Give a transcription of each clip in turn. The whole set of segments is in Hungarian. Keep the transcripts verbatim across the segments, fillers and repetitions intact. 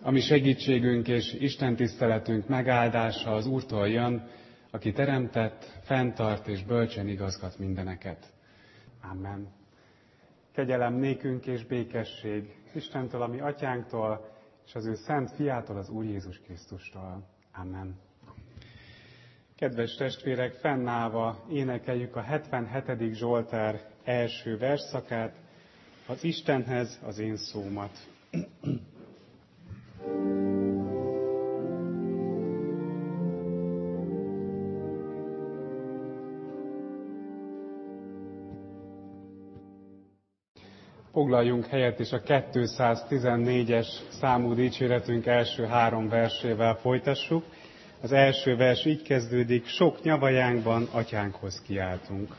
A mi segítségünk és Isten tiszteletünk megáldása az Úrtól jön, aki teremtett, fenntart és bölcsen igazgat mindeneket. Amen. Kegyelem nékünk és békesség Istentől, a mi atyánktól, és az ő szent fiától, az Úr Jézus Krisztustól. Amen. Kedves testvérek, fennállva énekeljük a hetvenhetedik Zsoltár első versszakát, az Istenhez az én szómat. Foglaljunk helyet, és a kétszáztizennégyes számú dicséretünk első három versével folytassuk. Az első vers így kezdődik: sok nyavajánkban atyánkhoz kiáltunk.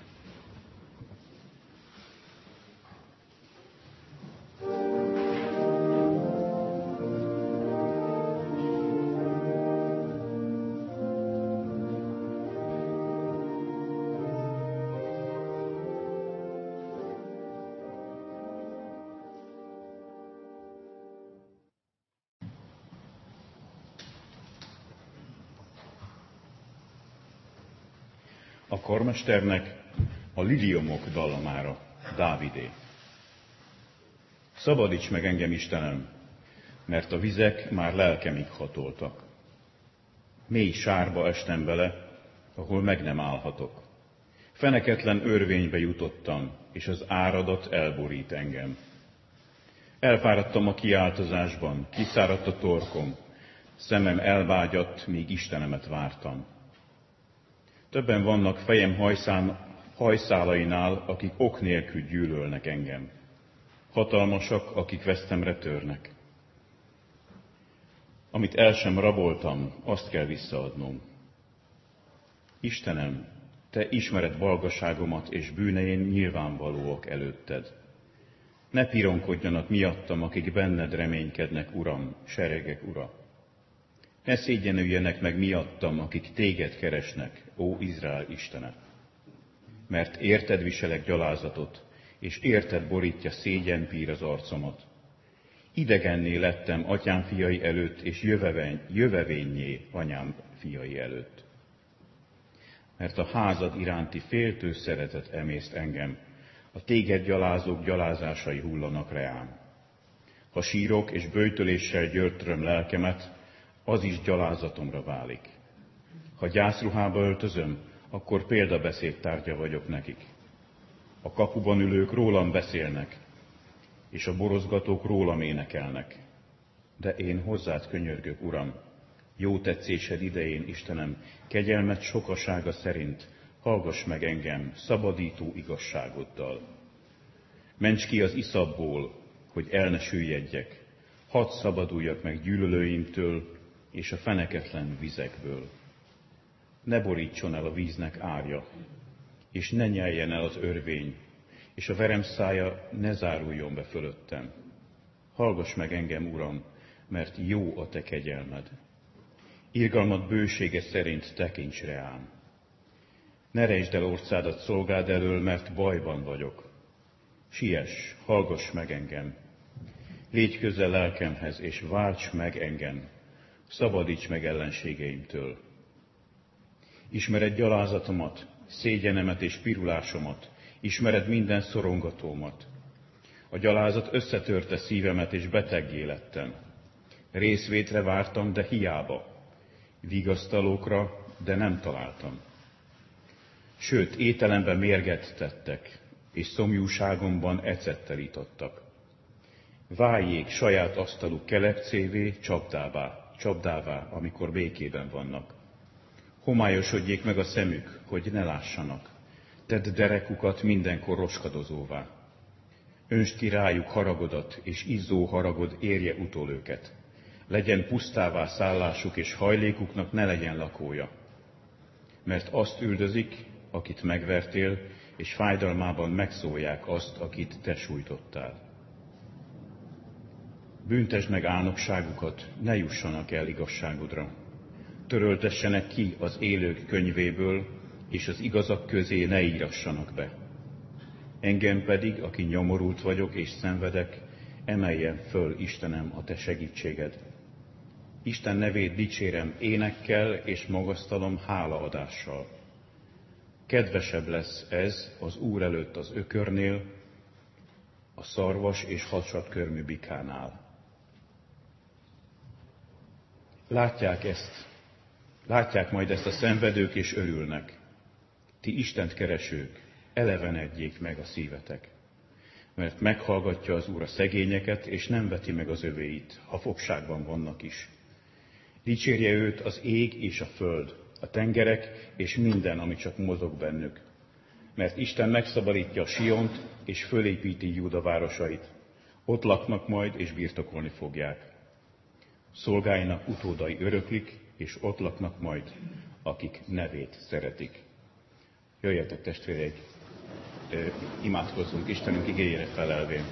A karmesternek a liliomok dallamára, Dávidé. Szabadíts meg engem, Istenem, mert a vizek már lelkemig hatoltak. Mély sárba estem bele, ahol meg nem állhatok. Feneketlen örvénybe jutottam, és az áradat elborít engem. Elfáradtam a kiáltozásban, kiszáradt a torkom, szemem elvágyadt, míg Istenemet vártam. Többen vannak fejem hajszán, hajszálainál, akik ok nélkül gyűlölnek engem. Hatalmasak, akik vesztemre törnek. Amit el sem raboltam, azt kell visszaadnom. Istenem, Te ismered valgaságomat, és bűneim nyilvánvalóak előtted. Ne pironkodjanak miattam, akik benned reménykednek, Uram, seregek Ura. Ne szégyenüljenek meg miattam, akik téged keresnek, ó Izrael Istene. Mert érted viselek gyalázatot, és érted borítja szégyenpír az arcomat. Idegenné lettem atyám fiai előtt, és jövevény, jövevényé anyám fiai előtt. Mert a házad iránti féltő szeretet emészt engem, a téged gyalázók gyalázásai hullanak reám. Ha sírok és böjtöléssel gyötröm lelkemet, az is gyalázatomra válik. Ha gyászruhába öltözöm, akkor példabeszéd tárgya vagyok nekik. A kapuban ülők rólam beszélnek, és a borozgatók rólam énekelnek. De én hozzád könyörgök, Uram, jó tetszésed idején, Istenem, kegyelmed sokasága szerint hallgass meg engem szabadító igazságoddal. Ments ki az iszapból, hogy el ne süllyedjek, hadd szabaduljak meg gyűlölőimtől és a feneketlen vizekből. Ne borítson el a víznek árja, és ne nyeljen el az örvény, és a verem szája ne záruljon be fölöttem. Hallgass meg engem, Uram, mert jó a te kegyelmed. Irgalmad bősége szerint tekints reám. Ne rejtsd el orcádat szolgád elől, mert bajban vagyok. Siess, hallgass meg engem. Légy közel lelkemhez, és válts meg engem. Szabadíts meg ellenségeimtől. Ismered gyalázatomat, szégyenemet és pirulásomat, ismered minden szorongatómat. A gyalázat összetörte szívemet, és beteggé lettem. Részvétre vártam, de hiába. Vigasztalókra, de nem találtam. Sőt, ételembe mérget tettek, és szomjúságomban ecettel itottak. Váljék saját asztaluk kelepcévé, csapdává, csapdává, amikor békében vannak. Homályosodjék meg a szemük, hogy ne lássanak. Tedd derekukat mindenkor roskadozóvá. Öntsd ki rájuk haragodat, és izzó haragod érje utol őket. Legyen pusztává szállásuk, és hajlékuknak ne legyen lakója. Mert azt üldözik, akit megvertél, és fájdalmában megszólják azt, akit te sújtottál. Büntesd meg álnokságukat, ne jussanak el igazságodra. Töröltessenek ki az élők könyvéből, és az igazak közé ne írassanak be. Engem pedig, aki nyomorult vagyok és szenvedek, emeljen föl, Istenem, a te segítséged. Isten nevét dicsérem énekkel és magasztalom hálaadással. Kedvesebb lesz ez az Úr előtt az ökörnél, a szarvas és hadsatkörmű bikánál. Látják ezt, látják majd ezt a szenvedők és örülnek. Ti Istent keresők, elevenedjék meg a szívetek, mert meghallgatja az Úr a szegényeket, és nem veti meg az övéit, ha fogságban vannak is. Dicsérje őt az ég és a föld, a tengerek és minden, ami csak mozog bennük. Mert Isten megszabadítja a Siont, és fölépíti Júda városait. Ott laknak majd, és birtokolni fogják. Szolgáinak utódai öröklik, és ott laknak majd, akik nevét szeretik. Jöjjetek, testvéreik, imádkozzunk Istenünk igéjére felelvén.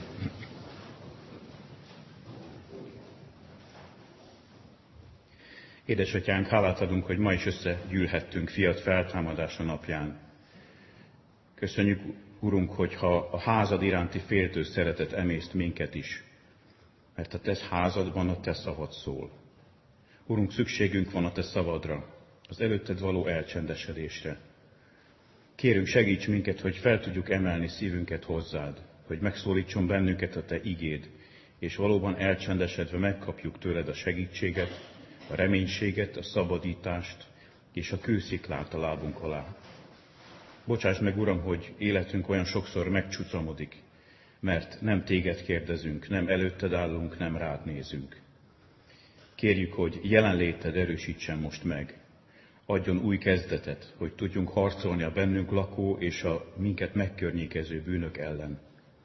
Édesatyánk, hálát adunk, hogy ma is összegyűlhettünk fiat feltámadása napján. Köszönjük, Urunk, hogyha a házad iránti féltő szeretet emészt minket is, mert a te házadban a te szavad szól. Urunk, szükségünk van a te szavadra, az előtted való elcsendesedésre. Kérünk, segíts minket, hogy fel tudjuk emelni szívünket hozzád, hogy megszólítson bennünket a te igéd, és valóban elcsendesedve megkapjuk tőled a segítséget, a reménységet, a szabadítást és a kősziklát a lábunk alá. Bocsáss meg, Uram, hogy életünk olyan sokszor megcsucamodik, mert nem téged kérdezünk, nem előtted állunk, nem rád nézünk. Kérjük, hogy jelenléted erősítsen most meg, adjon új kezdetet, hogy tudjunk harcolni a bennünk lakó és a minket megkörnyékező bűnök ellen.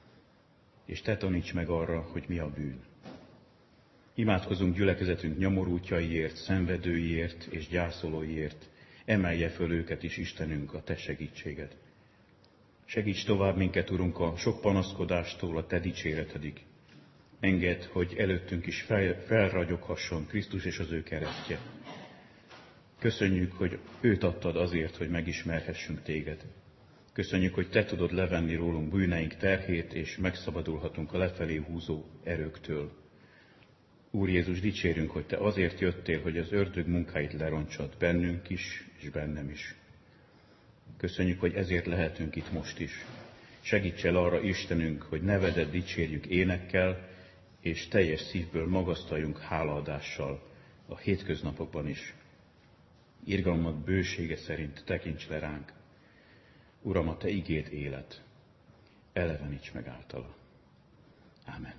És te taníts meg arra, hogy mi a bűn. Imádkozunk gyülekezetünk nyomorútjaiért, szenvedőiért és gyászolóiért. Emelje föl őket is, Istenünk, a te segítséged. Segíts tovább minket, Urunk, a sok panaszkodástól a te dicséretedig. Engedd, hogy előttünk is fel, felragyoghasson Krisztus és az ő keresztje. Köszönjük, hogy őt adtad azért, hogy megismerhessünk téged. Köszönjük, hogy te tudod levenni rólunk bűneink terhét, és megszabadulhatunk a lefelé húzó erőktől. Úr Jézus, dicsérünk, hogy te azért jöttél, hogy az ördög munkáit lerontsad bennünk is, és bennem is. Köszönjük, hogy ezért lehetünk itt most is. Segíts el arra, Istenünk, hogy nevedet dicsérjük énekkel, és teljes szívből magasztaljunk hálaadással a hétköznapokban is. Irgalmad bősége szerint tekints le ránk. Uram, a te igéd élet. Eleveníts meg általa. Ámen.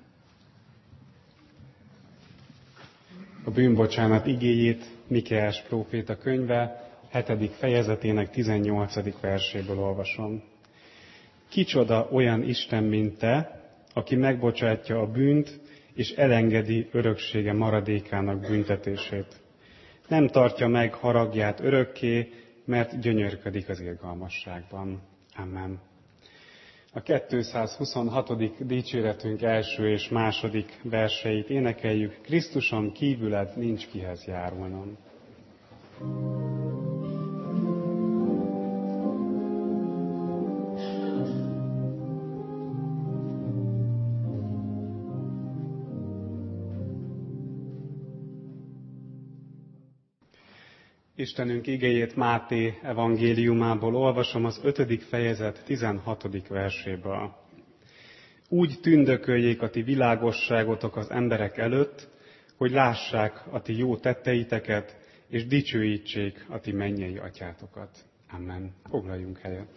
A bűnbocsánat igéjét Mikeás próféta könyve hetedik fejezetének tizennyolcadik verséből olvasom. Kicsoda olyan Isten, mint te, aki megbocsátja a bűnt, és elengedi öröksége maradékának büntetését. Nem tartja meg haragját örökké, mert gyönyörködik az irgalmasságban. Amen. A kétszázhuszonhatodik dicséretünk első és második verseit énekeljük. Krisztuson kívüled nincs kihez járulnom. Istenünk igéjét Máté evangéliumából olvasom az ötödik fejezet tizenhatodik verséből. Úgy tündököljék a ti világosságotok az emberek előtt, hogy lássák a ti jó tetteiteket, és dicsőítsék a ti mennyei atyátokat. Amen. Foglaljunk helyet.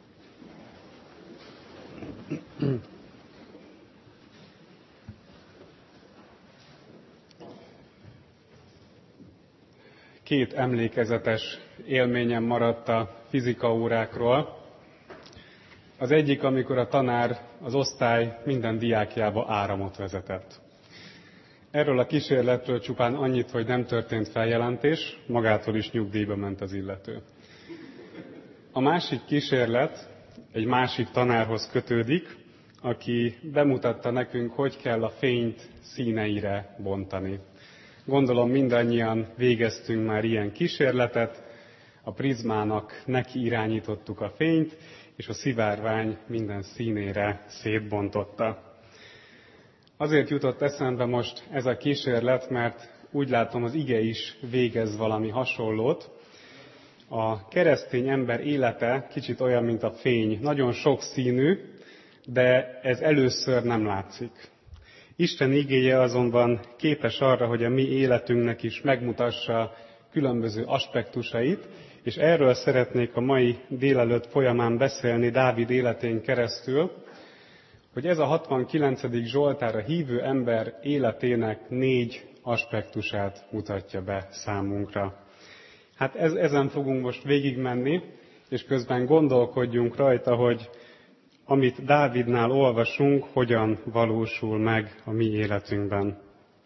Két emlékezetes élményem maradt a fizikaórákról. Az egyik, amikor a tanár az osztály minden diákjába áramot vezetett. Erről a kísérletről csupán annyit, hogy nem történt feljelentés, magától is nyugdíjba ment az illető. A másik kísérlet egy másik tanárhoz kötődik, aki bemutatta nekünk, hogy kell a fényt színeire bontani. Gondolom mindannyian végeztünk már ilyen kísérletet, a prizmának neki irányítottuk a fényt, és a szivárvány minden színére szétbontotta. Azért jutott eszembe most ez a kísérlet, mert úgy látom az ige is végez valami hasonlót. A keresztény ember élete kicsit olyan, mint a fény, nagyon sokszínű, de ez először nem látszik. Isten igéje azonban képes arra, hogy a mi életünknek is megmutassa különböző aspektusait, és erről szeretnék a mai délelőtt folyamán beszélni Dávid életén keresztül, hogy ez a hatvankilencedik Zsoltár a hívő ember életének négy aspektusát mutatja be számunkra. Hát ez, ezen fogunk most végigmenni, és közben gondolkodjunk rajta, hogy amit Dávidnál olvasunk, hogyan valósul meg a mi életünkben.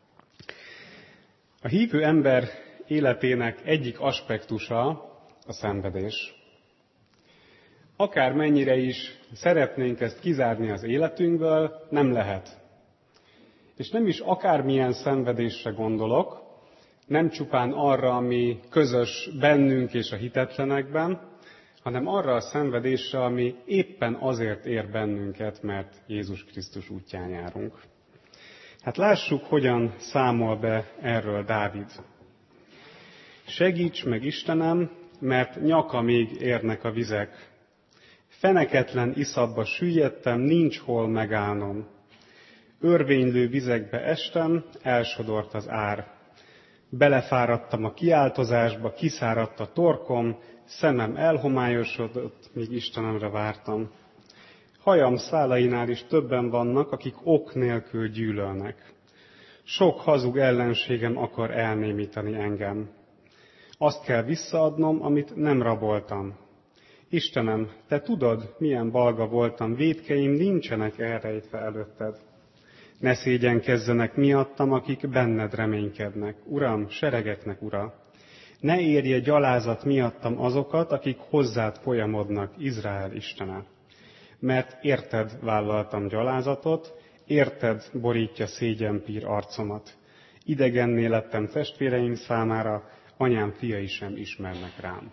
A hívő ember életének egyik aspektusa a szenvedés. Akármennyire is szeretnénk ezt kizárni az életünkből, nem lehet. És nem is akármilyen szenvedésre gondolok, nem csupán arra, ami közös bennünk és a hitetlenekben, hanem arra a szenvedésre, ami éppen azért ér bennünket, mert Jézus Krisztus útján járunk. Hát lássuk, hogyan számol be erről Dávid. Segíts meg, Istenem, mert nyakamig érnek a vizek. Feneketlen iszapba süllyedtem, nincs hol megállnom. Örvénylő vizekbe estem, elsodort az ár. Belefáradtam a kiáltozásba, kiszáradt a torkom, szemem elhomályosodott, míg Istenemre vártam. Hajam szálainál is többen vannak, akik ok nélkül gyűlölnek. Sok hazug ellenségem akar elnémítani engem. Azt kell visszaadnom, amit nem raboltam. Istenem, te tudod, milyen balga voltam, vétkeim nincsenek elrejtve előtted. Ne szégyenkezzenek miattam, akik benned reménykednek. Uram, seregeknek ura! Ne érje gyalázat miattam azokat, akik hozzád folyamodnak, Izrael Istene. Mert érted vállaltam gyalázatot, érted borítja szégyenpír arcomat. Idegenné lettem testvéreim számára, anyám fiai sem ismernek rám.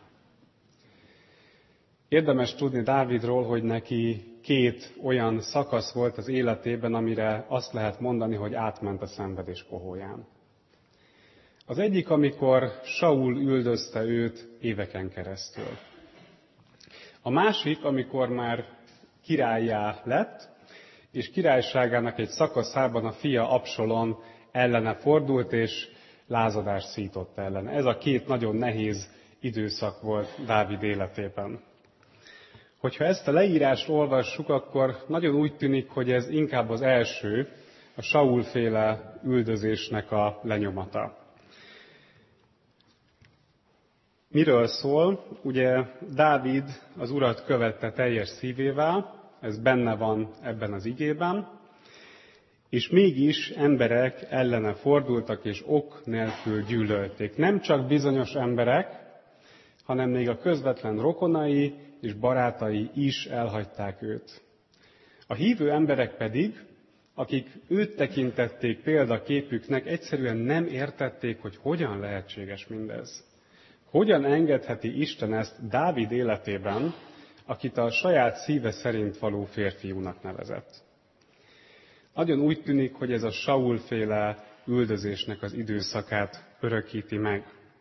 Érdemes tudni Dávidról, hogy neki két olyan szakasz volt az életében, amire azt lehet mondani, hogy átment a szenvedés kohóján. Az egyik, amikor Saul üldözte őt éveken keresztül. A másik, amikor már királlyá lett, és királyságának egy szakaszában a fia Absalom ellene fordult, és lázadást szított ellen. Ez a két nagyon nehéz időszak volt Dávid életében. Hogyha ezt a leírást olvassuk, akkor nagyon úgy tűnik, hogy ez inkább az első, a Saul-féle üldözésnek a lenyomata. Miről szól? Ugye Dávid az Urat követte teljes szívével, ez benne van ebben az igében, és mégis emberek ellene fordultak, és ok nélkül gyűlölték. Nem csak bizonyos emberek, hanem még a közvetlen rokonai és barátai is elhagyták őt. A hívő emberek pedig, akik őt tekintették példaképüknek, egyszerűen nem értették, hogy hogyan lehetséges mindez. Hogyan engedheti Isten ezt Dávid életében, akit a saját szíve szerint való férfiúnak nevezett. Nagyon úgy tűnik, hogy ez a Saul-féle üldözésnek az időszakát örökíti meg.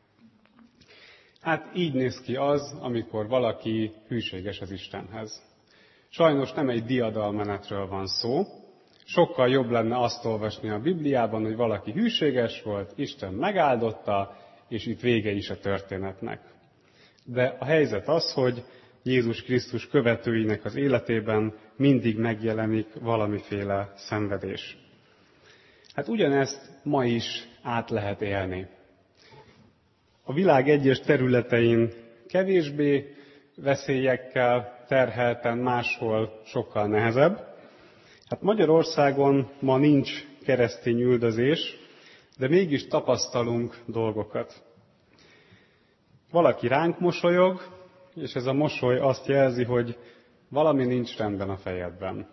Hát így néz ki az, amikor valaki hűséges az Istenhez. Sajnos nem egy diadalmenetről van szó. Sokkal jobb lenne azt olvasni a Bibliában, hogy valaki hűséges volt, Isten megáldotta, és itt vége is a történetnek. De a helyzet az, hogy Jézus Krisztus követőinek az életében mindig megjelenik valamiféle szenvedés. Hát ugyanezt ma is át lehet élni. A világ egyes területein kevésbé veszélyekkel terhelten, máshol sokkal nehezebb. Hát Magyarországon ma nincs keresztény üldözés, de mégis tapasztalunk dolgokat. Valaki ránk mosolyog, és ez a mosoly azt jelzi, hogy valami nincs rendben a fejedben.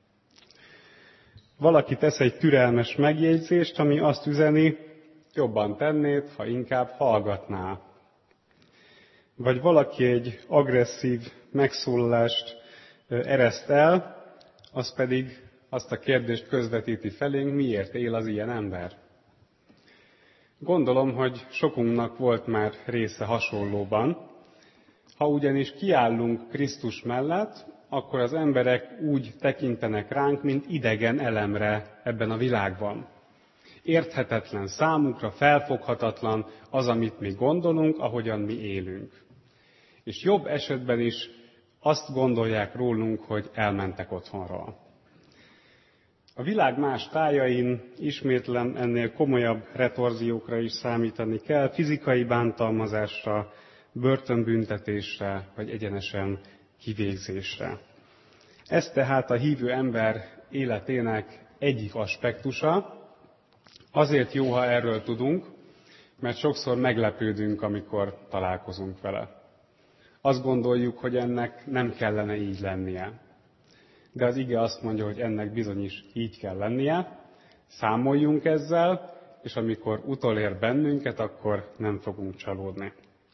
Valaki tesz egy türelmes megjegyzést, ami azt üzeni, jobban tennéd, ha inkább hallgatnál. Vagy valaki egy agresszív megszólalást ereszt el, az pedig azt a kérdést közvetíti felénk, miért él az ilyen ember. Gondolom, hogy sokunknak volt már része hasonlóban. Ha ugyanis kiállunk Krisztus mellett, akkor az emberek úgy tekintenek ránk, mint idegen elemre ebben a világban. Érthetetlen számukra, felfoghatatlan az, amit mi gondolunk, ahogyan mi élünk. És jobb esetben is azt gondolják rólunk, hogy elmentek otthonról. A világ más tájain ismétlen ennél komolyabb retorziókra is számítani kell, fizikai bántalmazásra, börtönbüntetésre, vagy egyenesen kivégzésre. Ez tehát a hívő ember életének egyik aspektusa. Azért jó, ha erről tudunk, mert sokszor meglepődünk, amikor találkozunk vele. Azt gondoljuk, hogy ennek nem kellene így lennie. De az ige azt mondja, hogy ennek bizony is így kell lennie. Számoljunk ezzel, és amikor utolér bennünket, akkor nem fogunk csalódni.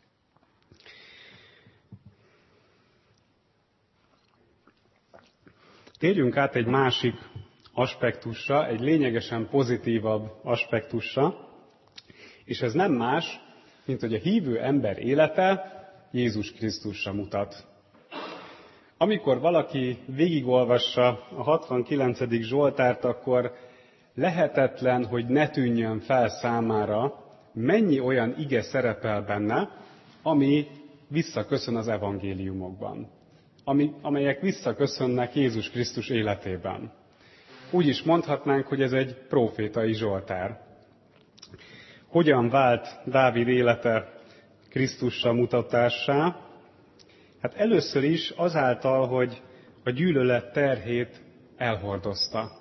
Térjünk át egy másik aspektusra, egy lényegesen pozitívabb aspektusra, és ez nem más, mint hogy a hívő ember élete Jézus Krisztusra mutat. Amikor valaki végigolvassa a hatvankilencedik Zsoltárt, akkor lehetetlen, hogy ne tűnjön fel számára, mennyi olyan ige szerepel benne, ami visszaköszön az evangéliumokban, ami, amelyek visszaköszönnek Jézus Krisztus életében. Úgy is mondhatnánk, hogy ez egy prófétai Zsoltár. Hogyan vált Dávid élete Krisztusra mutatássá? Hát először is azáltal, hogy a gyűlölet terhét elhordozta.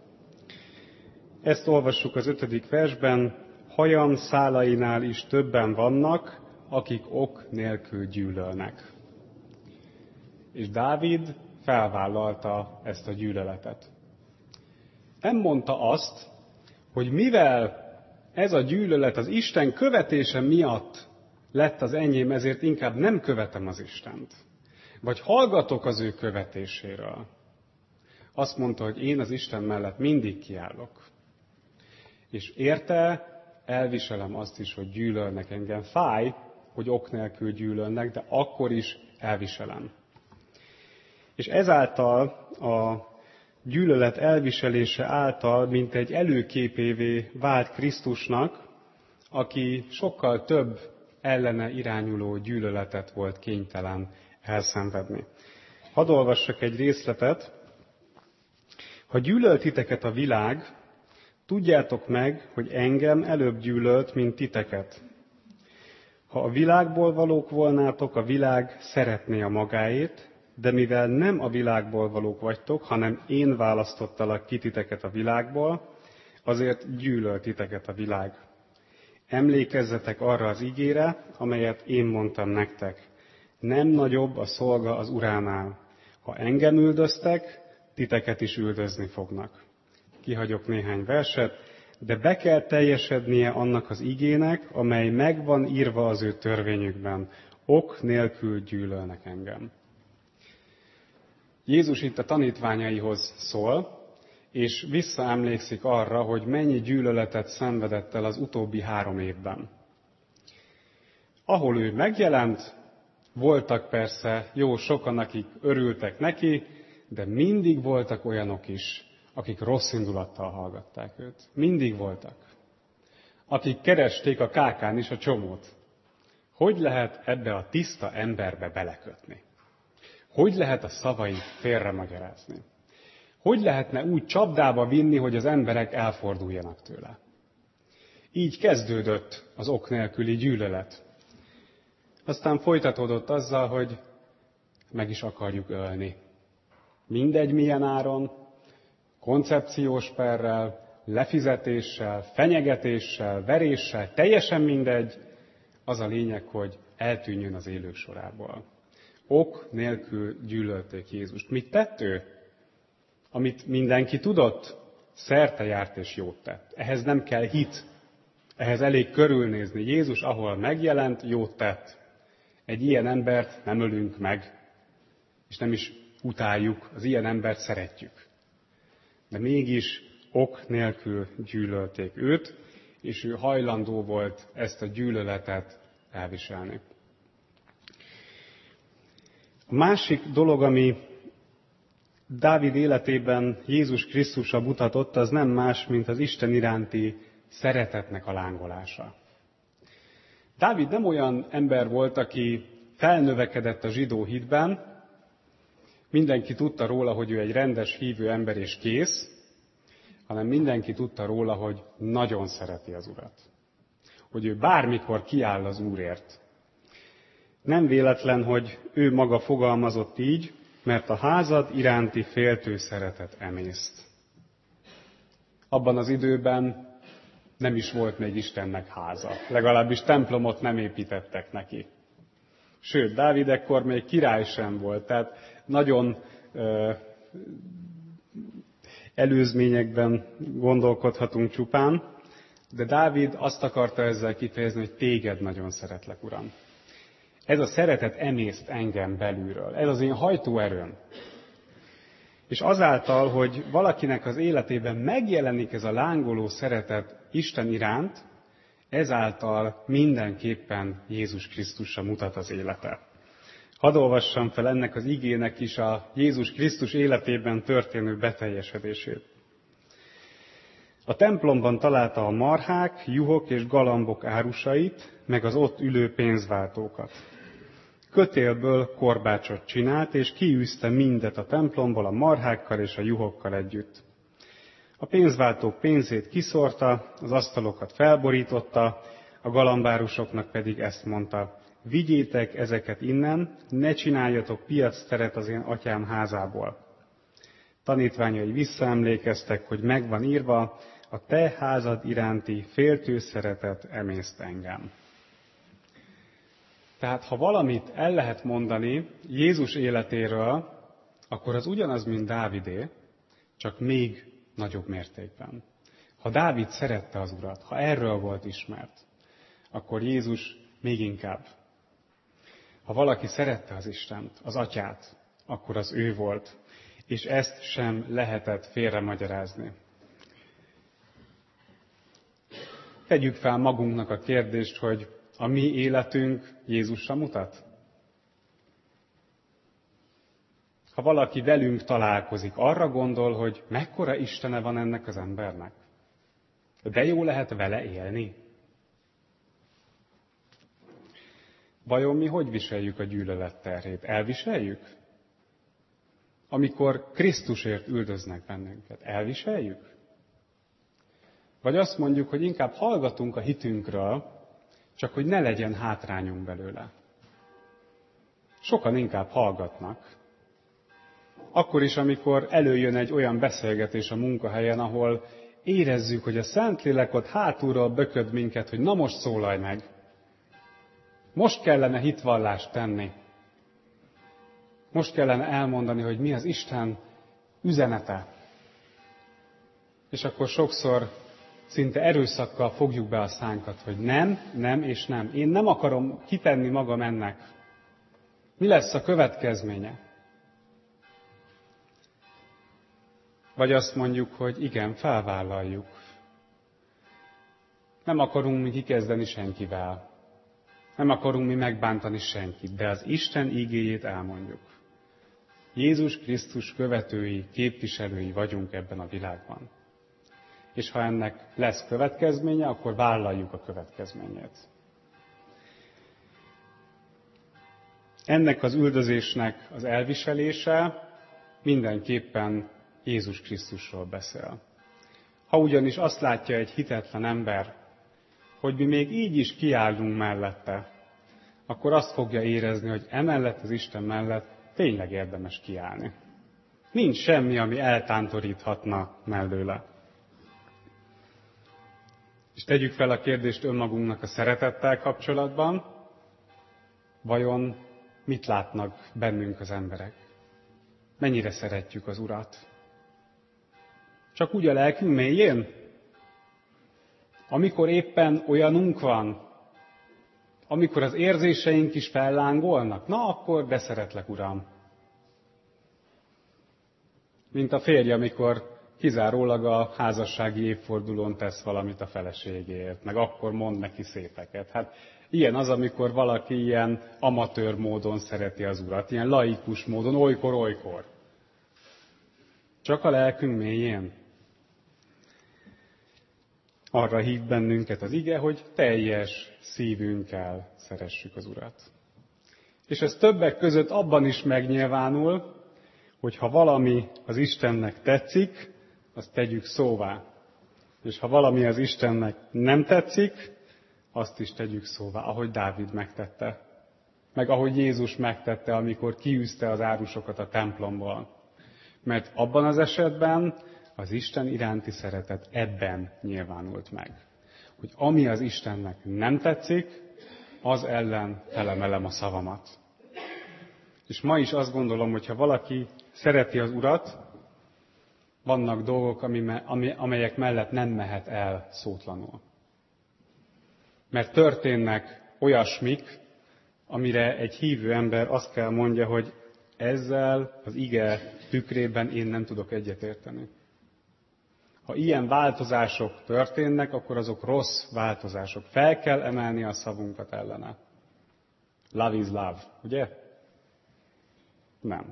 Ezt olvassuk az ötödik versben, hajam szálainál is többen vannak, akik ok nélkül gyűlölnek. És Dávid felvállalta ezt a gyűlöletet. Nem mondta azt, hogy mivel ez a gyűlölet az Isten követése miatt lett az enyém, ezért inkább nem követem az Istent. Vagy hallgatok az ő követéséről. Azt mondta, hogy én az Isten mellett mindig kiállok. És érte, elviselem azt is, hogy gyűlölnek engem. Fáj, hogy ok nélkül gyűlölnek, de akkor is elviselem. És ezáltal a gyűlölet elviselése által, mint egy előképévé vált Krisztusnak, aki sokkal több ellene irányuló gyűlöletet volt kénytelen elszenvedni. Hadd olvassak egy részletet. Ha gyűlölt titeket a világ, tudjátok meg, hogy engem előbb gyűlölt, mint titeket. Ha a világból valók volnátok, a világ szeretné a magáét, de mivel nem a világból valók vagytok, hanem én választottalak ki titeket a világból, azért gyűlölt titeket a világ. Emlékezzetek arra az igére, amelyet én mondtam nektek. Nem nagyobb a szolga az uránál. Ha engem üldöztek, titeket is üldözni fognak. Kihagyok néhány verset, de be kell teljesednie annak az igének, amely megvan írva az ő törvényükben. Ok nélkül gyűlölnek engem. Jézus itt a tanítványaihoz szól, és visszaemlékszik arra, hogy mennyi gyűlöletet szenvedett el az utóbbi három évben. Ahol ő megjelent, voltak persze jó sokan, akik örültek neki, de mindig voltak olyanok is, akik rossz indulattal hallgatták őt. Mindig voltak. Akik keresték a kákán is a csomót. Hogy lehet ebbe a tiszta emberbe belekötni? Hogy lehet a szavait félremagyarázni? Hogy lehetne úgy csapdába vinni, hogy az emberek elforduljanak tőle? Így kezdődött az ok nélküli gyűlölet. Aztán folytatódott azzal, hogy meg is akarjuk ölni. Mindegy milyen áron, koncepciós perrel, lefizetéssel, fenyegetéssel, veréssel, teljesen mindegy, az a lényeg, hogy eltűnjön az élők sorából. Ok nélkül gyűlölték Jézust. Mit tett ő? Amit mindenki tudott, szerte járt és jót tett. Ehhez nem kell hit, ehhez elég körülnézni. Jézus, ahol megjelent, jót tett. Egy ilyen embert nem ölünk meg, és nem is utáljuk, az ilyen embert szeretjük. De mégis ok nélkül gyűlölték őt, és ő hajlandó volt ezt a gyűlöletet elviselni. A másik dolog, ami Dávid életében Jézus Krisztusra mutatott, az nem más, mint az Isten iránti szeretetnek a lángolása. Dávid nem olyan ember volt, aki felnövekedett a zsidó hitben, mindenki tudta róla, hogy ő egy rendes hívő ember és kész, hanem mindenki tudta róla, hogy nagyon szereti az Urat. Hogy ő bármikor kiáll az Úrért. Nem véletlen, hogy ő maga fogalmazott így, mert a házad iránti féltő szeretet emészt. Abban az időben nem is volt még Istennek háza. Legalábbis templomot nem építettek neki. Sőt, Dávid ekkor még király sem volt, tehát nagyon ö, előzményekben gondolkodhatunk csupán, de Dávid azt akarta ezzel kifejezni, hogy téged nagyon szeretlek, Uram. Ez a szeretet emészt engem belülről. Ez az én hajtóerőm. És azáltal, hogy valakinek az életében megjelenik ez a lángoló szeretet Isten iránt, ezáltal mindenképpen Jézus Krisztusra mutat az élete. Hadd olvassam fel ennek az igének is a Jézus Krisztus életében történő beteljesedését. A templomban találta a marhák, juhok és galambok árusait, meg az ott ülő pénzváltókat. Kötélből korbácsot csinált, és kiűzte mindet a templomból a marhákkal és a juhokkal együtt. A pénzváltók pénzét kiszórta, az asztalokat felborította, a galambárusoknak pedig ezt mondta: vigyétek ezeket innen, ne csináljatok piacteret az én atyám házából. Tanítványai visszaemlékeztek, hogy megvan írva, a te házad iránti féltő szeretet emészt engem. Tehát, ha valamit el lehet mondani Jézus életéről, akkor az ugyanaz, mint Dávidé, csak még nagyobb mértékben. Ha Dávid szerette az Urat, ha erről volt ismert, akkor Jézus még inkább. Ha valaki szerette az Istent, az Atyát, akkor az ő volt, és ezt sem lehetett félremagyarázni. Tegyük fel magunknak a kérdést, hogy a mi életünk Jézusra mutat? Ha valaki velünk találkozik, arra gondol, hogy mekkora istene van ennek az embernek? De jó lehet vele élni? Vajon mi hogy viseljük a gyűlölet terhét? Elviseljük? Amikor Krisztusért üldöznek bennünket, elviseljük? Vagy azt mondjuk, hogy inkább hallgatunk a hitünkről, csak hogy ne legyen hátrányunk belőle. Sokan inkább hallgatnak. Akkor is, amikor előjön egy olyan beszélgetés a munkahelyen, ahol érezzük, hogy a Szentlélek ott hátulról bököd minket, hogy na most szólalj meg. Most kellene hitvallást tenni. Most kellene elmondani, hogy mi az Isten üzenete. És akkor sokszor szinte erőszakkal fogjuk be a szánkat, hogy nem, nem és nem. Én nem akarom kitenni magam ennek. Mi lesz a következménye? Vagy azt mondjuk, hogy igen, felvállaljuk. Nem akarunk mi kikezdeni senkivel. Nem akarunk mi megbántani senkit, de az Isten igéjét elmondjuk. Jézus Krisztus követői, képviselői vagyunk ebben a világban. És ha ennek lesz következménye, akkor vállaljuk a következményét. Ennek az üldözésnek az elviselése mindenképpen Jézus Krisztusról beszél. Ha ugyanis azt látja egy hitetlen ember, hogy mi még így is kiállunk mellette, akkor azt fogja érezni, hogy emellett az Isten mellett tényleg érdemes kiállni. Nincs semmi, ami eltántoríthatna mellőle. És tegyük fel a kérdést önmagunknak a szeretettel kapcsolatban, vajon mit látnak bennünk az emberek? Mennyire szeretjük az Urat? Csak úgy a lelkünk mélyén? Amikor éppen olyanunk van, amikor az érzéseink is fellángolnak, na akkor beszeretlek, Uram. Mint a férj, amikor kizárólag a házassági évfordulón tesz valamit a feleségéért, meg akkor mond neki szépeket. Hát ilyen az, amikor valaki ilyen amatőr módon szereti az Urat, ilyen laikus módon, olykor-olykor. Csak a lelkünk mélyén. Arra hív bennünket az ige, hogy teljes szívünkkel szeressük az Urat. És ez többek között abban is megnyilvánul, hogy ha valami az Istennek tetszik, azt tegyük szóvá. És ha valami az Istennek nem tetszik, azt is tegyük szóvá, ahogy Dávid megtette. Meg ahogy Jézus megtette, amikor kiűzte az árusokat a templomból. Mert abban az esetben az Isten iránti szeretet ebben nyilvánult meg. Hogy ami az Istennek nem tetszik, az ellen felemelem a szavamat. És ma is azt gondolom, hogy ha valaki szereti az Urat, vannak dolgok, amelyek mellett nem mehet el szótlanul. Mert történnek olyasmik, amire egy hívő ember azt kell mondja, hogy ezzel az ige tükrében én nem tudok egyetérteni. Ha ilyen változások történnek, akkor azok rossz változások. Fel kell emelni a szavunkat ellene. Love is love, ugye? Nem.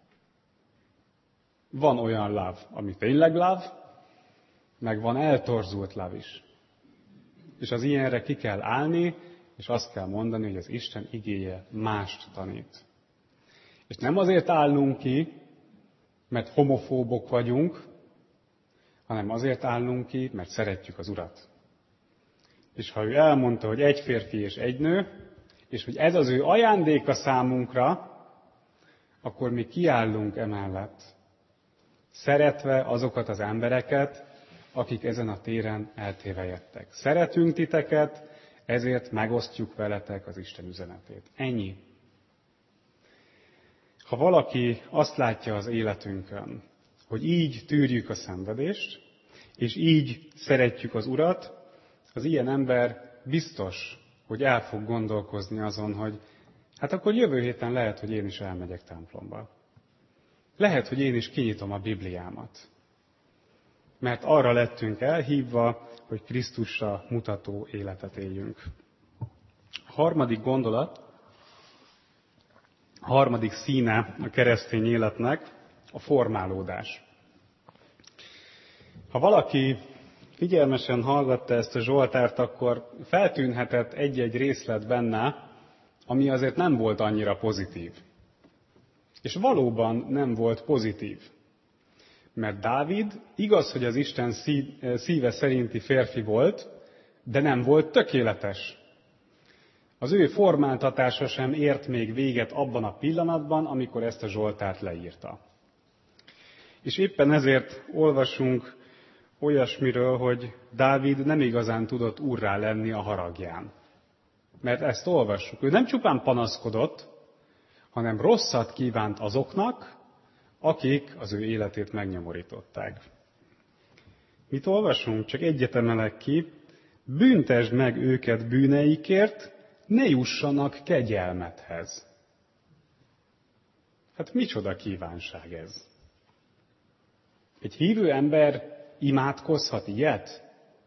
Van olyan love, ami tényleg love, meg van eltorzult love is. És az ilyenre ki kell állni, és azt kell mondani, hogy az Isten igéje mást tanít. És nem azért állunk ki, mert homofóbok vagyunk, hanem azért állunk ki, mert szeretjük az Urat. És ha ő elmondta, hogy egy férfi és egy nő, és hogy ez az ő ajándéka számunkra, akkor mi kiállunk emellett, szeretve azokat az embereket, akik ezen a téren eltévejedtek. Szeretünk titeket, ezért megosztjuk veletek az Isten üzenetét. Ennyi. Ha valaki azt látja az életünkön, hogy így tűrjük a szenvedést, és így szeretjük az Urat, az ilyen ember biztos, hogy el fog gondolkozni azon, hogy hát akkor jövő héten lehet, hogy én is elmegyek templomba. Lehet, hogy én is kinyitom a Bibliámat. Mert arra lettünk elhívva, hogy Krisztusra mutató életet éljünk. A harmadik gondolat, a harmadik színe a keresztény életnek a formálódás. Ha valaki figyelmesen hallgatta ezt a Zsoltárt, akkor feltűnhetett egy-egy részlet benne, ami azért nem volt annyira pozitív. És valóban nem volt pozitív. Mert Dávid igaz, hogy az Isten szíve szerinti férfi volt, de nem volt tökéletes. Az ő formáltatása sem ért még véget abban a pillanatban, amikor ezt a Zsoltárt leírta. És éppen ezért olvasunk olyasmiről, hogy Dávid nem igazán tudott úrrá lenni a haragján. Mert ezt olvassuk. Ő nem csupán panaszkodott, hanem rosszat kívánt azoknak, akik az ő életét megnyomorították. Mit olvasunk? Csak egyet emelek ki. Büntesd meg őket bűneikért, ne jussanak kegyelmethez. Hát micsoda kívánság ez? Egy hívő ember imádkozhat ilyet?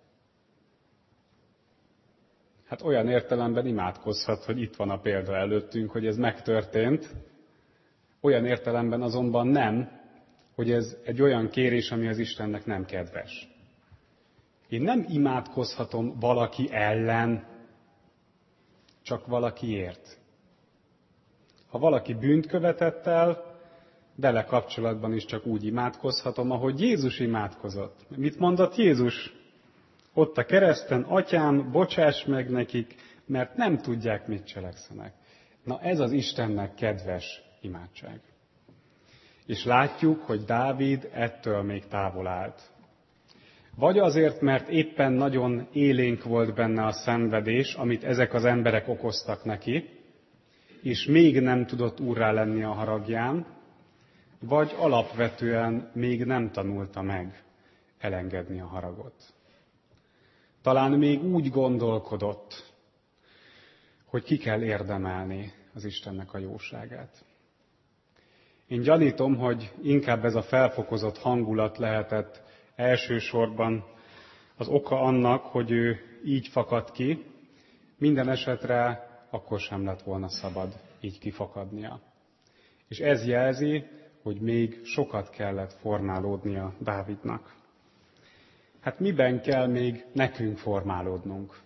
Hát olyan értelemben imádkozhat, hogy itt van a példa előttünk, hogy ez megtörtént. Olyan értelemben azonban nem, hogy ez egy olyan kérés, ami az Istennek nem kedves. Én nem imádkozhatom valaki ellen, csak valakiért. Ha valaki bűnt követett el, vele kapcsolatban is csak úgy imádkozhatom, ahogy Jézus imádkozott. Mit mondott Jézus? Ott a kereszten, Atyám, bocsáss meg nekik, mert nem tudják, mit cselekszenek. Na ez az Istennek kedves imádság. És látjuk, hogy Dávid ettől még távol állt. Vagy azért, mert éppen nagyon élénk volt benne a szenvedés, amit ezek az emberek okoztak neki, és még nem tudott úrrá lenni a haragján, vagy alapvetően még nem tanulta meg elengedni a haragot. Talán még úgy gondolkodott, hogy ki kell érdemelni az Istennek a jóságát. Én gyanítom, hogy inkább ez a felfokozott hangulat lehetett elsősorban az oka annak, hogy ő így fakad ki, minden esetre akkor sem lett volna szabad így kifakadnia. És ez jelzi, hogy még sokat kellett formálódnia Dávidnak. Hát miben kell még nekünk formálódnunk?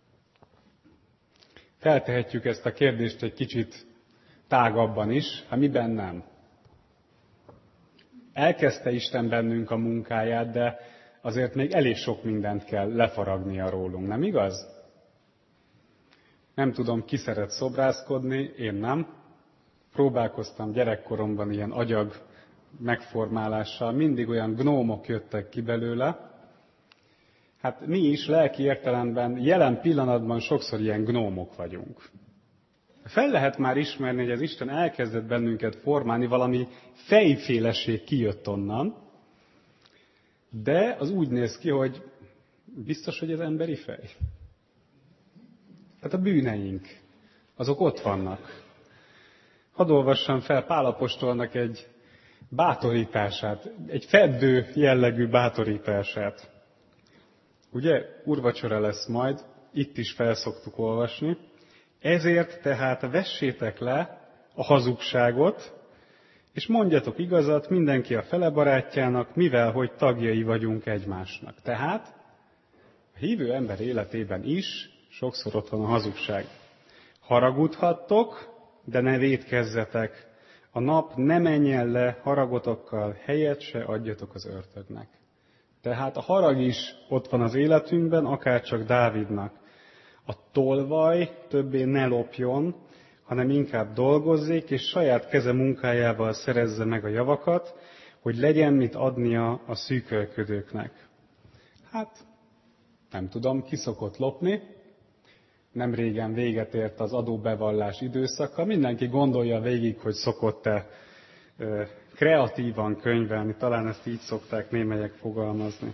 Feltehetjük ezt a kérdést egy kicsit tágabban is, hát miben nem? Elkezdte Isten bennünk a munkáját, de azért még elég sok mindent kell lefaragnia rólunk, nem igaz? Nem tudom, ki szeret szobrászkodni, én nem. Próbálkoztam gyerekkoromban ilyen agyag megformálással, mindig olyan gnómok jöttek ki belőle. Hát mi is lelki értelemben jelen pillanatban sokszor ilyen gnómok vagyunk. Fel lehet már ismerni, hogy az Isten elkezdett bennünket formálni, valami fejféleség kijött onnan, de az úgy néz ki, hogy biztos, hogy ez emberi fej. Tehát a bűneink, azok ott vannak. Hadd olvassam fel Pál apostolnak egy bátorítását, egy feddő jellegű bátorítását. Ugye, úrvacsora lesz majd, itt is felszoktuk olvasni. Ezért tehát vessétek le a hazugságot, és mondjatok igazat mindenki a fele barátjának, mivel hogy tagjai vagyunk egymásnak. Tehát a hívő ember életében is sokszor ott van a hazugság. Haragudhattok, de ne vétkezzetek. A nap ne menjen le haragotokkal, helyet se adjatok az ördögnek. Tehát a harag is ott van az életünkben, akárcsak Dávidnak. A tolvaj többé ne lopjon, hanem inkább dolgozzék, és saját keze munkájával szerezze meg a javakat, hogy legyen mit adnia a szűkölködőknek. Hát, nem tudom, ki szokott lopni. Nem régen véget ért az adóbevallás időszaka. Mindenki gondolja végig, hogy szokott-e e, kreatívan könyvelni. Talán ezt így szokták némelyek fogalmazni.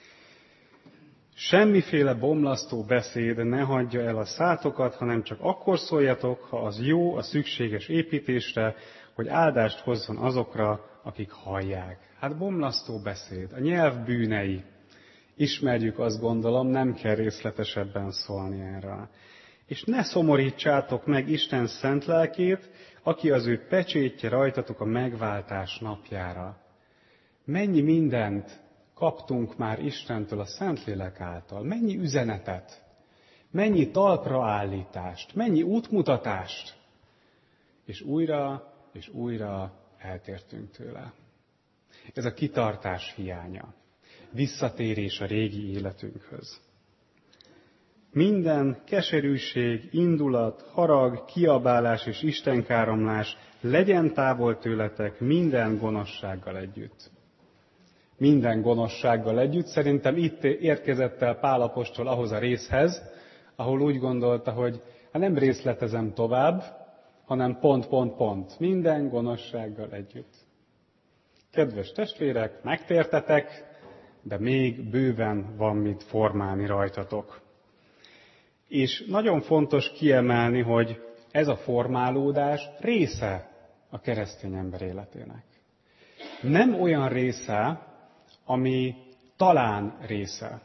Semmiféle bomlasztó beszéd ne hagyja el a szátokat, hanem csak akkor szóljatok, ha az jó a szükséges építésre, hogy áldást hozzon azokra, akik hallják. Hát bomlasztó beszéd, a nyelv bűnei. Ismerjük, azt gondolom, nem kell részletesebben szólni erről. És ne szomorítsátok meg Isten szent lelkét, aki az ő pecsétje rajtatok a megváltás napjára. Mennyi mindent kaptunk már Istentől a Szentlélek által, mennyi üzenetet, mennyi talpraállítást, mennyi útmutatást, és újra és újra eltértünk tőle. Ez a kitartás hiánya, visszatérés a régi életünkhöz. Minden keserűség, indulat, harag, kiabálás és istenkáromlás legyen távol tőletek minden gonoszsággal együtt. Minden gonoszsággal együtt. Szerintem itt érkezett el Pál apostol ahhoz a részhez, ahol úgy gondolta, hogy hát nem részletezem tovább, hanem pont, pont, pont. Minden gonoszsággal együtt. Kedves testvérek, megtértetek, de még bőven van mit formálni rajtatok. És nagyon fontos kiemelni, hogy ez a formálódás része a keresztény ember életének. Nem olyan része, ami talán része.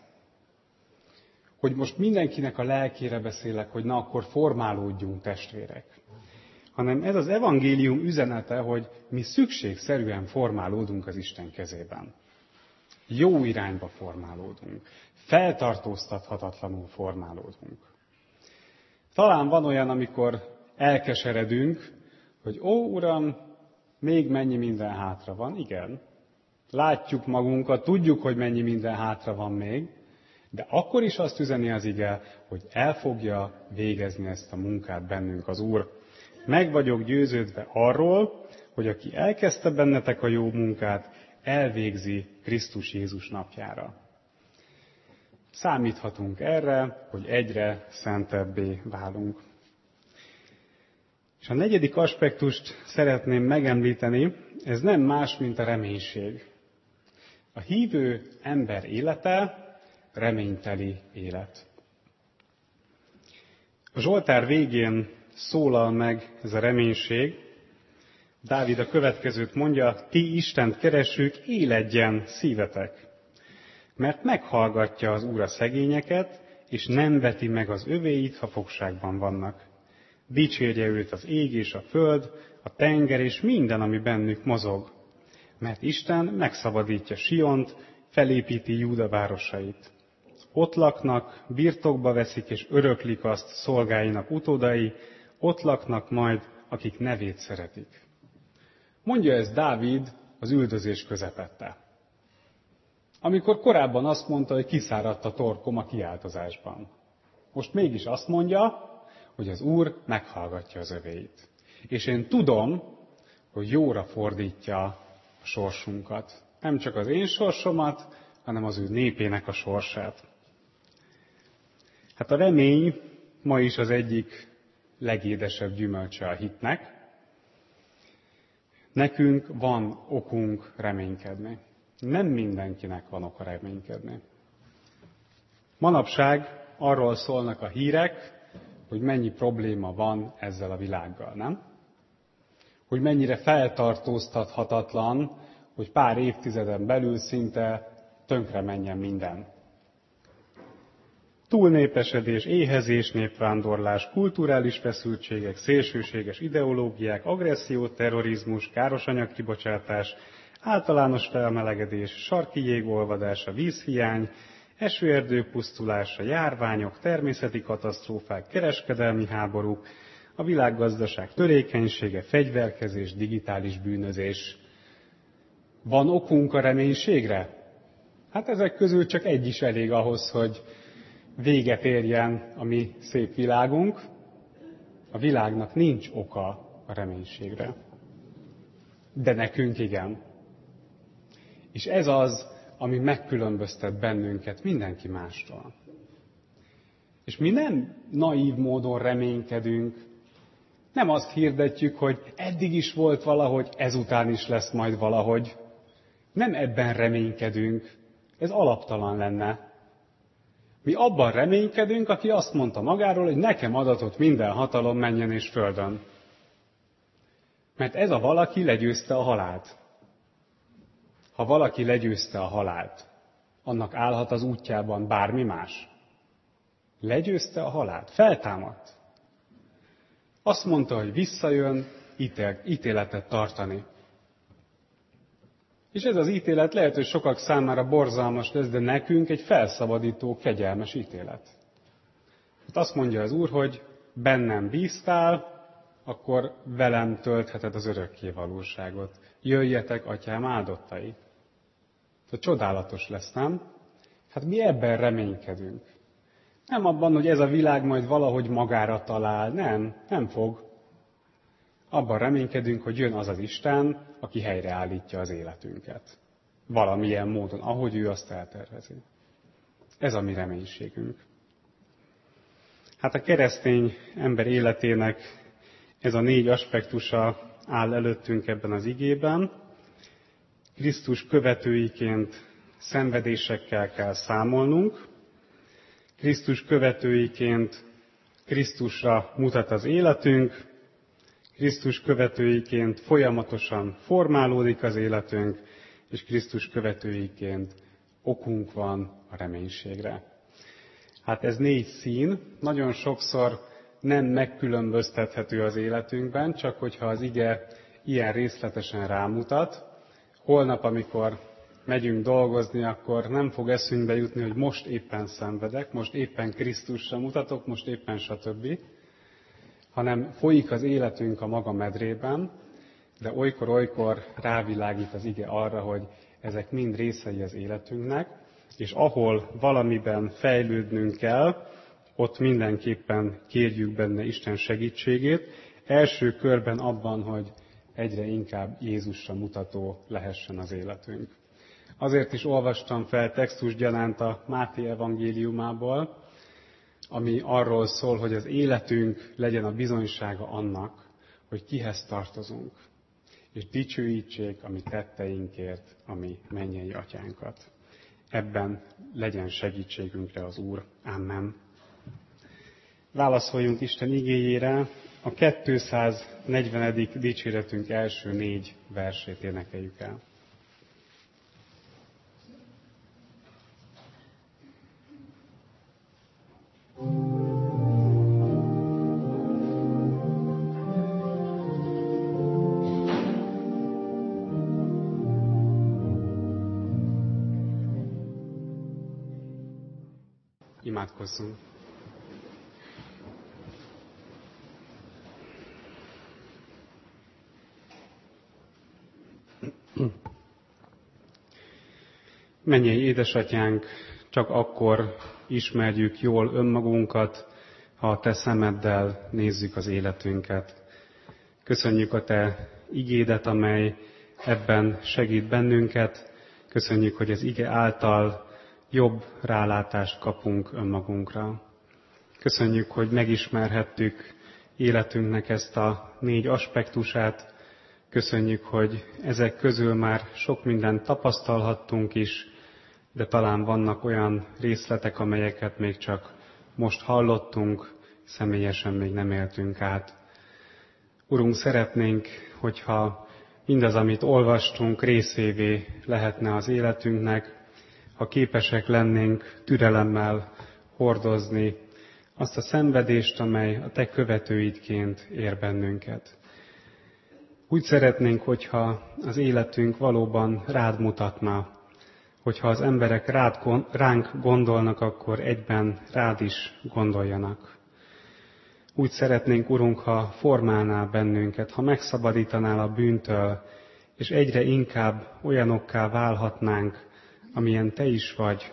Hogy most mindenkinek a lelkére beszélek, hogy na akkor formálódjunk, testvérek. Hanem ez az evangélium üzenete, hogy mi szükségszerűen formálódunk az Isten kezében. Jó irányba formálódunk. Feltartóztathatatlanul formálódunk. Talán van olyan, amikor elkeseredünk, hogy ó, Uram, még mennyi minden hátra van. Igen, látjuk magunkat, tudjuk, hogy mennyi minden hátra van még, de akkor is azt üzeni az ige, hogy el fogja végezni ezt a munkát bennünk az Úr. Meg vagyok győződve arról, hogy aki elkezdte bennetek a jó munkát, elvégzi Krisztus Jézus napjára. Számíthatunk erre, hogy egyre szentebbé válunk. És a negyedik aspektust szeretném megemlíteni, ez nem más, mint a reménység. A hívő ember élete reményteli élet. A Zsoltár végén szólal meg ez a reménység. Dávid a következőt mondja, ti Istent keresők, éledjen szívetek. Mert meghallgatja az Úr a szegényeket, és nem veti meg az övéit, ha fogságban vannak. Dicsérje őt az ég és a föld, a tenger és minden, ami bennük mozog. Mert Isten megszabadítja Siont, felépíti Júda városait. Ott laknak, birtokba veszik és öröklik azt szolgáinak utódai, ott laknak majd, akik nevét szeretik. Mondja ez Dávid az üldözés közepette. Amikor korábban azt mondta, hogy kiszáradt a torkom a kiáltozásban. Most mégis azt mondja, hogy az Úr meghallgatja az övéit. És én tudom, hogy jóra fordítja a sorsunkat. Nem csak az én sorsomat, hanem az ő népének a sorsát. Hát a remény ma is az egyik legédesebb gyümölcse a hitnek. Nekünk van okunk reménykedni. Nem mindenkinek van oka reménykedni. Manapság arról szólnak a hírek, hogy mennyi probléma van ezzel a világgal, nem? Hogy mennyire feltartóztathatatlan, hogy pár évtizeden belül szinte tönkre menjen minden. Túlnépesedés, éhezés, népvándorlás, kulturális feszültségek, szélsőséges ideológiák, agresszió, terrorizmus, káros anyagkibocsátás, általános felmelegedés, sarki jég olvadása, vízhiány, esőerdők pusztulása, járványok, természeti katasztrófák, kereskedelmi háborúk, a világgazdaság törékenysége, fegyverkezés, digitális bűnözés. Van okunk a reménységre? Hát ezek közül csak egy is elég ahhoz, hogy véget érjen a mi szép világunk. A világnak nincs oka a reménységre. De nekünk igen. És ez az, ami megkülönböztet bennünket mindenki mástól. És mi nem naív módon reménykedünk, nem azt hirdetjük, hogy eddig is volt valahogy, ezután is lesz majd valahogy. Nem ebben reménykedünk, ez alaptalan lenne. Mi abban reménykedünk, aki azt mondta magáról, hogy nekem adatott minden hatalom mennyen és földön. Mert ez a valaki legyőzte a halált. Ha valaki legyőzte a halált, annak állhat az útjában bármi más. Legyőzte a halált, feltámadt. Azt mondta, hogy visszajön ítél, ítéletet tartani. És ez az ítélet lehet, hogy sokak számára borzalmas lesz, de nekünk egy felszabadító, kegyelmes ítélet. Hát azt mondja az Úr, hogy bennem bíztál, akkor velem töltheted az örökké valóságot. Jöjjetek, atyám áldottai. Ez csodálatos lesz, nem? Hát mi ebben reménykedünk. Nem abban, hogy ez a világ majd valahogy magára talál. Nem, nem fog. Abban reménykedünk, hogy jön az az Isten, aki helyreállítja az életünket. Valamilyen módon, ahogy ő azt eltervezi. Ez a mi reménységünk. Hát a keresztény ember életének ez a négy aspektusa áll előttünk ebben az igében. Krisztus követőiként szenvedésekkel kell számolnunk. Krisztus követőiként Krisztusra mutat az életünk. Krisztus követőiként folyamatosan formálódik az életünk, és Krisztus követőiként okunk van a reménységre. Hát ez négy szín, nagyon sokszor nem megkülönböztethető az életünkben, csak hogyha az ige ilyen részletesen rámutat. Holnap, amikor megyünk dolgozni, akkor nem fog eszünkbe jutni, hogy most éppen szenvedek, most éppen Krisztusra mutatok, most éppen stb., hanem folyik az életünk a maga medrében, de olykor-olykor rávilágít az ige arra, hogy ezek mind részei az életünknek, és ahol valamiben fejlődnünk kell, ott mindenképpen kérjük benne Isten segítségét, első körben abban, hogy egyre inkább Jézusra mutató lehessen az életünk. Azért is olvastam fel textusgyanánt a Máté evangéliumából, ami arról szól, hogy az életünk legyen a bizonysága annak, hogy kihez tartozunk, és dicsőítsék a mi tetteinkért, a mi mennyei atyánkat. Ebben legyen segítségünkre az Úr. Amen. Válaszoljunk Isten igéjére, a kétszáznegyvenedik dicséretünk első négy versét énekeljük el. Imádkozzunk! Mennyei édesatyánk, csak akkor ismerjük jól önmagunkat, ha a te szemeddel nézzük az életünket. Köszönjük a te igédet, amely ebben segít bennünket. Köszönjük, hogy az ige által jobb rálátást kapunk önmagunkra. Köszönjük, hogy megismerhettük életünknek ezt a négy aspektusát. Köszönjük, hogy ezek közül már sok mindent tapasztalhattunk is, de talán vannak olyan részletek, amelyeket még csak most hallottunk, személyesen még nem éltünk át. Urunk, szeretnénk, hogyha mindaz, amit olvastunk, részévé lehetne az életünknek, ha képesek lennénk türelemmel hordozni azt a szenvedést, amely a te követőidként ér bennünket. Úgy szeretnénk, hogyha az életünk valóban rád mutatna, hogyha az emberek rád, ránk gondolnak, akkor egyben rád is gondoljanak. Úgy szeretnénk, Urunk, ha formálnál bennünket, ha megszabadítanál a bűntől, és egyre inkább olyanokká válhatnánk, amilyen te is vagy.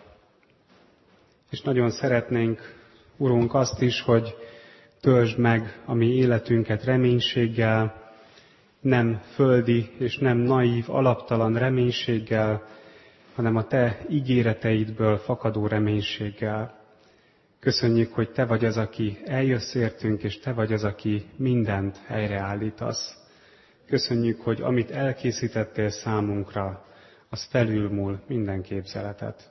És nagyon szeretnénk, Urunk, azt is, hogy töltsd meg a mi életünket reménységgel, nem földi és nem naív, alaptalan reménységgel, hanem a te ígéreteidből fakadó reménységgel. Köszönjük, hogy te vagy az, aki eljössz értünk, és te vagy az, aki mindent helyreállítasz. Köszönjük, hogy amit elkészítettél számunkra, az felülmúl minden képzeletet.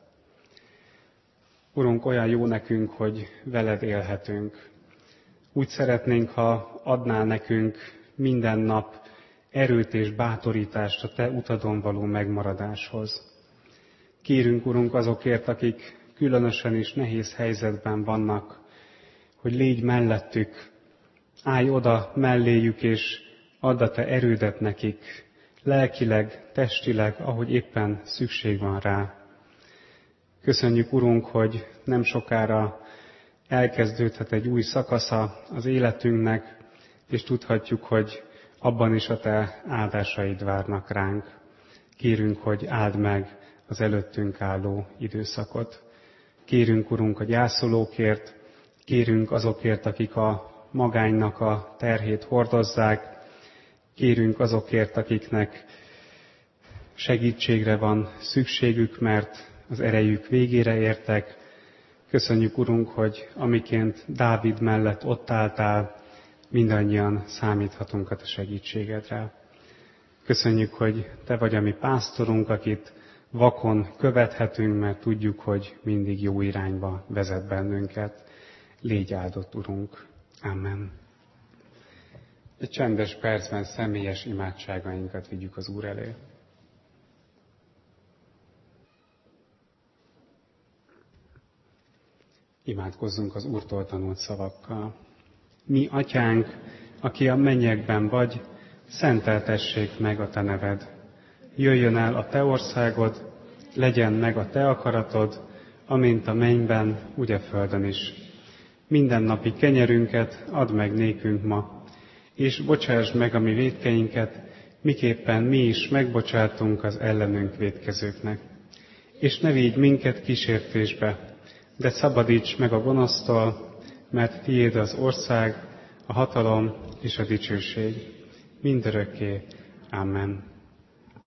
Urunk, olyan jó nekünk, hogy veled élhetünk. Úgy szeretnénk, ha adnál nekünk minden nap erőt és bátorítást a te utadon való megmaradáshoz. Kérünk, Urunk, azokért, akik különösen is nehéz helyzetben vannak, hogy légy mellettük, állj oda melléjük, és add a te erődet nekik, lelkileg, testileg, ahogy éppen szükség van rá. Köszönjük, Urunk, hogy nem sokára elkezdődhet egy új szakasza az életünknek, és tudhatjuk, hogy abban is a te áldásaid várnak ránk. Kérünk, hogy áld meg az előttünk álló időszakot. Kérünk, Urunk, a gyászolókért, kérünk azokért, akik a magánynak a terhét hordozzák, kérünk azokért, akiknek segítségre van szükségük, mert az erejük végére értek. Köszönjük, Urunk, hogy amiként Dávid mellett ott álltál, mindannyian számíthatunk a te segítségedre. Köszönjük, hogy te vagy a mi pásztorunk, akit vakon követhetünk, mert tudjuk, hogy mindig jó irányba vezet bennünket. Légy áldott, Urunk. Amen. Egy csendes percben személyes imádságainkat vigyük az Úr elé. Imádkozzunk az Úrtól tanult szavakkal. Mi, Atyánk, aki a mennyekben vagy, szenteltessék meg a te neved. Jöjjön el a te országod, legyen meg a te akaratod, amint a mennyben, úgy a földön is. Mindennapi kenyerünket add meg nékünk ma, és bocsásd meg a mi vétkeinket, miképpen mi is megbocsátunk az ellenünk vétkezőknek. És ne vigy minket kísértésbe, de szabadíts meg a gonosztól, mert tiéd az ország, a hatalom és a dicsőség mindörökké. Amen.